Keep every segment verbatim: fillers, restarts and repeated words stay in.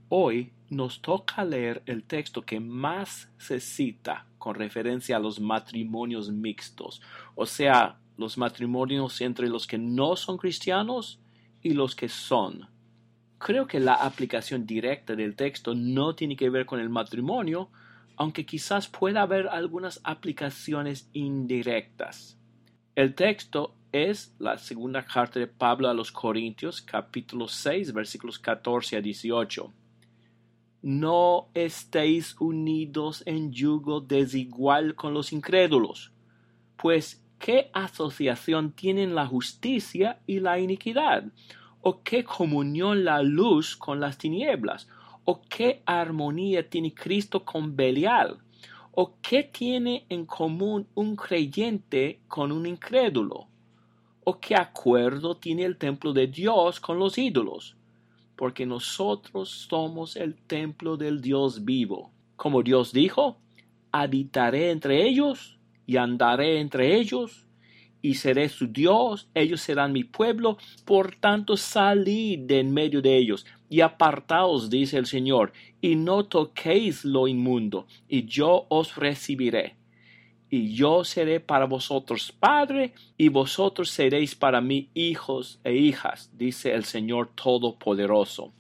Hoy nos toca leer el texto que más se cita con referencia a los matrimonios mixtos, o sea, los matrimonios entre los que no son cristianos y los que son. Creo que la aplicación directa del texto no tiene que ver con el matrimonio, aunque quizás pueda haber algunas aplicaciones indirectas. El texto es la segunda carta de Pablo a los Corintios, capítulo seis, versículos catorce a dieciocho. No estéis unidos en yugo desigual con los incrédulos, pues ¿qué asociación tienen la justicia y la iniquidad? ¿O qué comunión la luz con las tinieblas? ¿O qué armonía tiene Cristo con Belial? ¿O qué tiene en común un creyente con un incrédulo? ¿O qué acuerdo tiene el templo de Dios con los ídolos? Porque nosotros somos el templo del Dios vivo. Como Dios dijo, habitaré entre ellos y andaré entre ellos, y seré su Dios, ellos serán mi pueblo. Por tanto, salid de en medio de ellos y apartaos, dice el Señor, y no toquéis lo inmundo, y yo os recibiré. Y yo seré para vosotros padre, y vosotros seréis para mí hijos e hijas, dice el Señor Todopoderoso.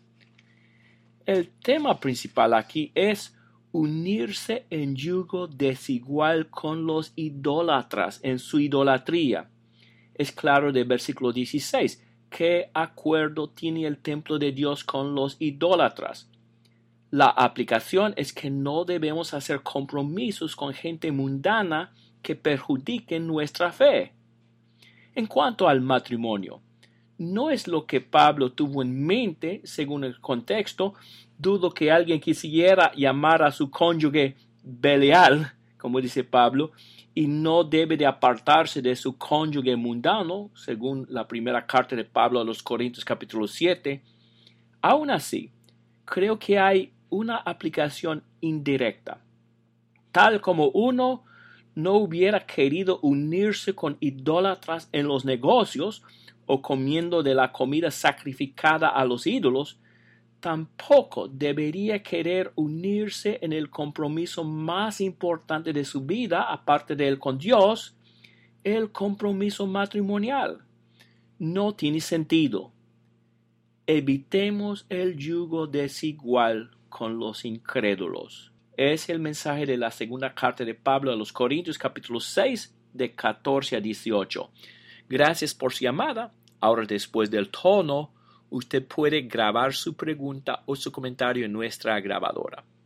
El tema principal aquí es unirse en yugo desigual con los idólatras en su idolatría. Es claro del versículo dieciséis. ¿Qué acuerdo tiene el templo de Dios con los idólatras? La aplicación es que no debemos hacer compromisos con gente mundana que perjudiquen nuestra fe. En cuanto al matrimonio, no es lo que Pablo tuvo en mente según el contexto. Dudo que alguien quisiera llamar a su cónyuge Belial, como dice Pablo, y no debe de apartarse de su cónyuge mundano, según la primera carta de Pablo a los Corintios capítulo siete. Aún así, creo que hay una aplicación indirecta. Tal como uno no hubiera querido unirse con idólatras en los negocios o comiendo de la comida sacrificada a los ídolos, tampoco debería querer unirse en el compromiso más importante de su vida, aparte de él con Dios, el compromiso matrimonial. No tiene sentido. Evitemos el yugo desigual con los incrédulos. Es el mensaje de la segunda carta de Pablo a los Corintios, capítulo seis, de catorce a dieciocho. Gracias por su llamada. Ahora, después del tono, usted puede grabar su pregunta o su comentario en nuestra grabadora.